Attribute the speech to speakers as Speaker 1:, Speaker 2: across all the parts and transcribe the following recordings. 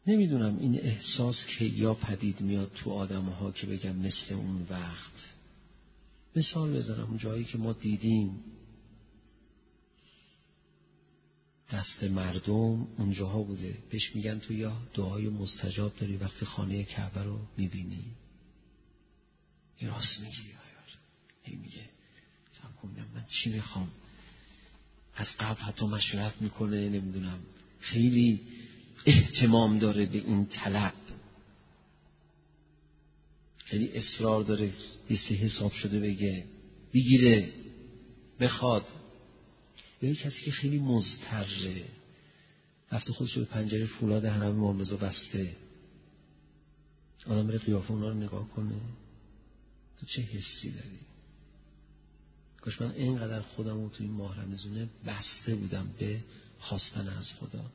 Speaker 1: نمیدونم این احساس که یا پدید میاد تو آدم‌ها که بگم مثل اون وقت. مثال بزنم اون جایی که ما دیدیم دست مردم اونجاها بوده، بهش میگن تو یا دعای مستجاب داری وقتی خانه کعبه رو میبینی. یه راست میگی آیار هی میگه فهم کنم من چی میخوام، از قبل حتی مشورت میکنه، نمیدونم خیلی اهتمام داره به این طلب، خیلی اصرار داره لیست حساب شده بگه بگیره بخواد. یا کسی که خیلی مضطره رفته خودش به پنجره فولاد حرم امام رضا بسته، آدم بره قیافه اونا رو نگاه کنه، تو چه حسی داری؟ کاش من اینقدر خودم رو تو این ماه رمضان بسته بودم به خواستن از خدا.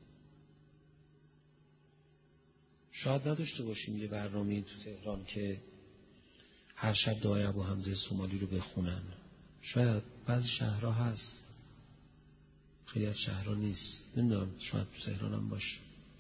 Speaker 1: شاید نداشته باشیم یه برنامه‌ای تو تهران که هر شب دعای ابو حمزه سومالی رو بخونن. شاید بعضی شهرها هست، خیلی از شهرها نیست، نمیدونم شاید تو تهران هم باشه.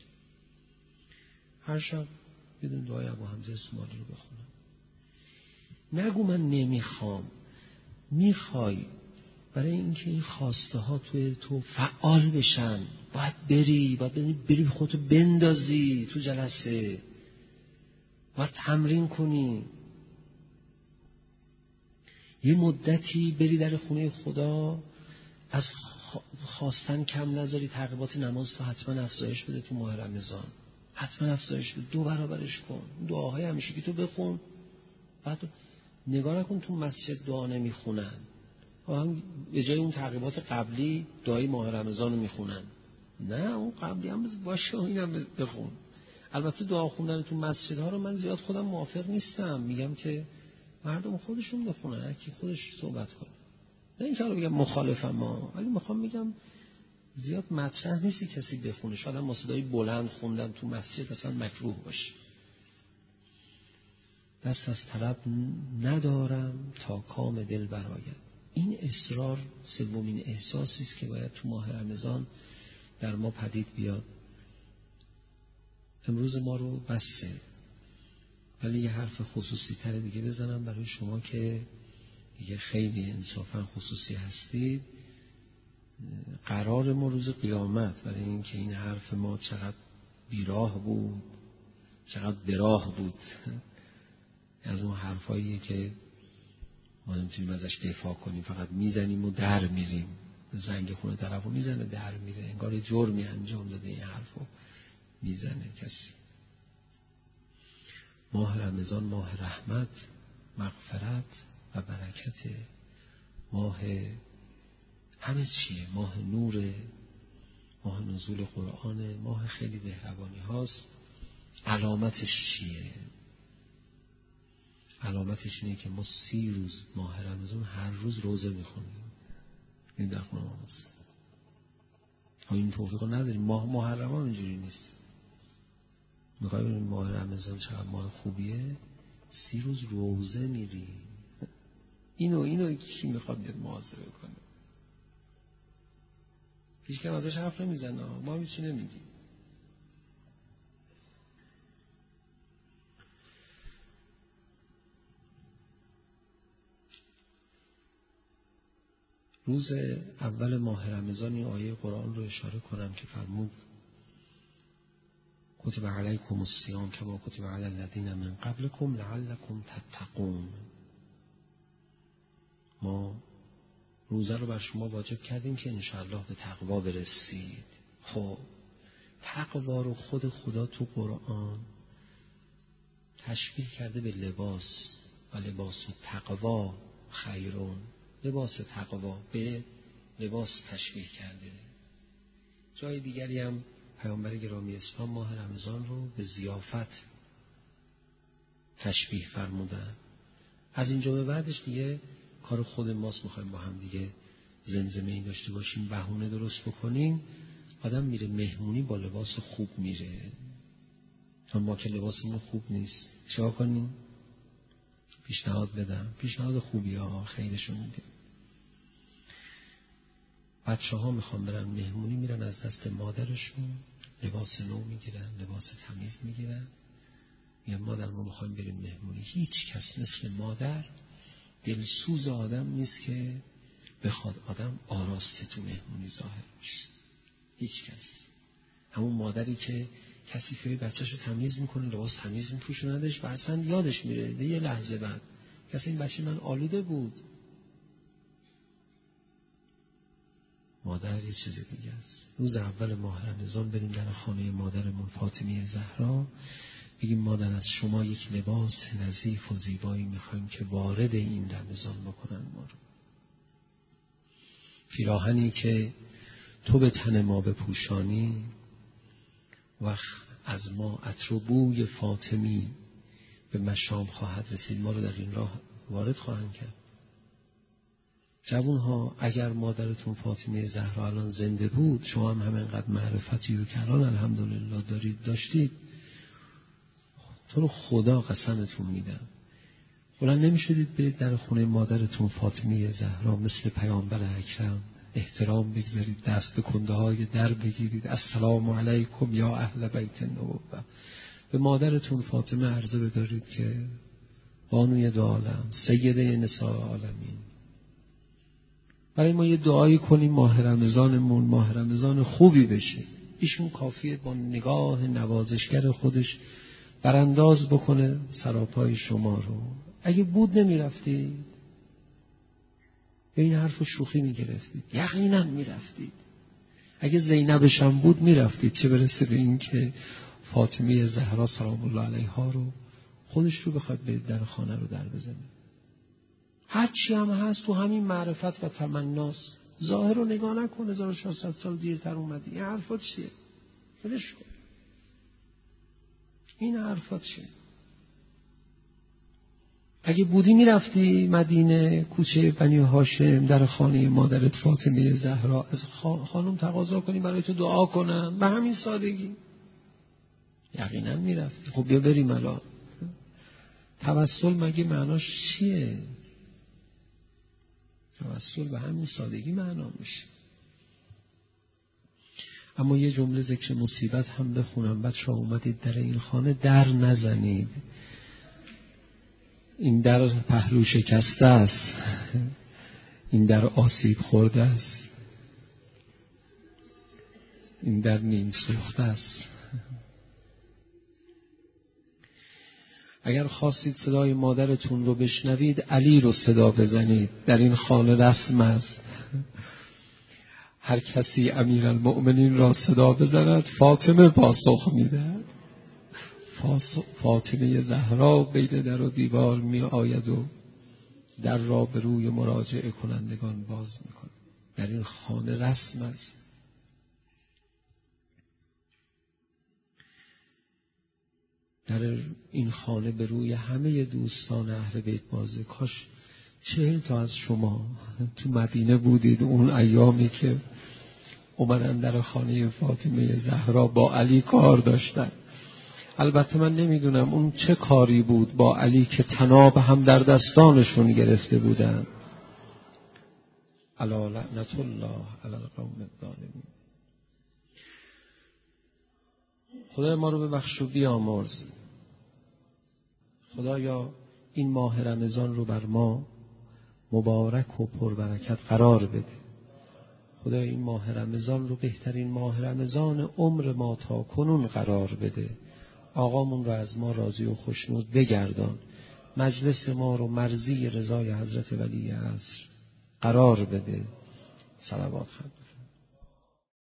Speaker 1: هر شب بدون دعای ابو حمزه سومالی رو بخونن. نگو من نمیخوام، میخوای. برای اینکه این خواسته ها توی تو فعال بشن باید بری خودتو بندازی تو جلسه، باید تمرین کنی، یه مدتی بری در خونه خدا، از خواستن کم نذاری، تعقیبات نماز تو حتما افزایش بده تو ماه رمضان، حتما افزایش بده، 2 برابرش کن. دعاهای همیشه که تو بخون، بعد نگاه نکن تو مسجد دعا نمیخونن، هم به جای اون تعقیبات قبلی دعای ماه رمضان رو میخونن. نه اون قبلی هم باشه اینم بخون. البته دعا خوندن تو مسجدها رو من زیاد خودم موافق نیستم، میگم که مردم خودشون بخونن، هر کی خودش صحبت کنه. نه اینکه رو بگم مخالفم ولی میخوام میگم زیاد مطرح نیستی کسی بخونه. شاید هم صدای بلند خوندن تو مسجد اصلا مکروه باشه. دست از طلب ندارم تا کام دل برآید. این اصرار سومین احساسی است که باید تو ماه رمضان در ما پدید بیاد. امروز ما رو بسه، ولی یه حرف خصوصی تر دیگه بزنم برای شما که دیگه خیلی انصافا خصوصی هستید. قرار ما روز قیامت، برای اینکه این حرف ما چقدر بیراه بود، چقدر براه بود، از اون حرفاییه که ما نمیتونیم ازش دفاع کنیم، فقط میزنیم و در میریم. زنگ خونه طرفو میزنه در میره، انگار جرمی انجام داده این حرفو میزنه کسی. ماه رمضان ماه رحمت، مغفرت و برکت، ماه همه چیه، ماه نور، ماه نزول قرآن، ماه خیلی مهربانی هاست. علامتش چیه؟ علامتش اینه که ما 30 روز ماه رمضان هر روز روزه میخونیم. این در خونه ما هست. این توفیق رو نداریم. ماه محرم هم اینجوری نیست. میخوایی ببینیم ماه رمضان چقدر ماه خوبیه؟ 30 روز روزه میریم. اینو کی میخواد بیاد محاسبه کنه؟ هیچ کم ازش حرف نمیزنه، ما هم هیچی نمیگیم. روز اول ماه رمضان این آیه قرآن رو اشاره کنم که فرمود کتب علیکم الصیام کما کتب علی الذین من قبلکم لعلکم تتقون. ما روزه رو بر شما واجب کردیم که انشاءالله به تقوا برسید. خب تقوا رو خود خدا تو قرآن تشبیه کرده به لباس، و لباس تقوا خیرون. لباس تقوا به لباس تشبیه کرده. جای دیگری هم پیامبر گرامی اسلام ماه رمضان رو به ضیافت تشبیه فرمودن. از اینجا به بعدش دیگه کار خود ماست، میخوایم با هم دیگه زمزمه این داشته باشیم، بهونه درست بکنیم. آدم میره مهمونی با لباس خوب میره، چون ما که لباسمون خوب نیست. چیکار کنیم؟ پیشنهاد بدم، پیشنهاد خوبی ها خیرشون میده. بچه ها میخوان برن مهمونی، میرن از دست مادرشون لباس نو میگیرن، لباس تمیز میگیرن، میگن مادر ما میخوایم بریم مهمونی. هیچ کس مثل مادر دلسوز آدم نیست که بخواد آدم آراسته تو مهمونی ظاهر بشه. هیچ کس. همون مادری که کسی که بچه‌شو تمیز میکنه، لباس تمیز میپوشوندش و اصلا یادش میره یه لحظه بعد کسی این بچه من آلوده بود. مادر یه چیز دیگه است. روز اول ماه رمضان بریم در خانه مادرمون فاطمه زهرا، بگیم مادر از شما یک لباس نظیف و زیبایی میخوایم که وارد این رمضان بکنن ما رو. پیراهنی که تو به تن ما بپوشانی و از ما عطر و بوی فاطمی به مشام خواهد رسید، ما رو در این راه وارد خواهند کرد. جوانها اگر مادرتون فاطمه زهرا الان زنده بود، شما هم همینقدر معرفتی رو که الان الحمدلله داشتید، تو رو خدا قسمتون میدم بلند نمیشدید برید در خونه مادرتون فاطمه زهرا مثل پیامبر اکرم احترام بگذارید، دست به کنده های در بگیرید، السلام علیکم یا اهل بیت النبوه، به مادرتون فاطمه عرضه بدارید که بانوی دو عالم، سیده نساء عالمین، برای ما یه دعایی کنیم ماه رمضانمون ماه رمضان خوبی بشه. ایشون کافیه با نگاه نوازشگر خودش برانداز بکنه سراپای شما رو. اگه بود نمیرفتید، به این حرف و شوخی میگرفتید، یقینا میرفتید. اگه زینبش هم بود میرفتید، چه برسه به این که فاطمه زهرا سلام الله علیها رو خودش رو بخواد برید در خانه رو در بزنید. هر چی هم هست تو همین معرفت و تمناست. ظاهر رو نگاه نکن، 1400 سال دیرتر اومدی. این حرفات چیه؟ بلش کن. این حرفات چیه؟ اگه بودی میرفتی مدینه، کوچه بنی هاشم، در خانه مادرت فاطمه زهرا، از خانم تقاضا کنی برای تو دعا کنن، به همین سادگی. یقینا میرفتی. خب بیا بریم الان. توسل مگه معناش چیه؟ توسل به همین سادگی معنا میشه. اما یه جمله ذکر مصیبت هم بخونم. بچه‌ها اومدید در این خانه در نزنید. این در پهلو شکسته است، این در آسیب خورده است، این در نیم سوخته است. اگر خواستید صدای مادرتون رو بشنوید، علی رو صدا بزنید. در این خانه رسم است هر کسی امیرالمؤمنین را صدا بزند فاطمه پاسخ میده. فاطمه زهرا بین در و دیوار می آید و در را به روی مراجعه کنندگان باز میکنه. در این خانه رسم است. در این خانه به روی همه دوستان اهل بیت بازه. کاش 40 تا از شما تو مدینه بودید اون ایامی که اومدن در خانه فاطمه زهرا با علی کار داشتن. البته من نمیدونم اون چه کاری بود با علی که طناب هم در دستانشون گرفته بودن. الا لعنت الله علی القوم الظالمین. خدای ما رو ببخش و بیامرز. خدایا این ماه رمضان رو بر ما مبارک و پربرکت قرار بده. خدایا این ماه رمضان رو بهترین ماه رمضان عمر ما تا کنون قرار بده. آقامون رو از ما راضی و خوشنود بگردان. مجلس ما رو مرضی رضای حضرت ولی عصر قرار بده. صلوات خواهد.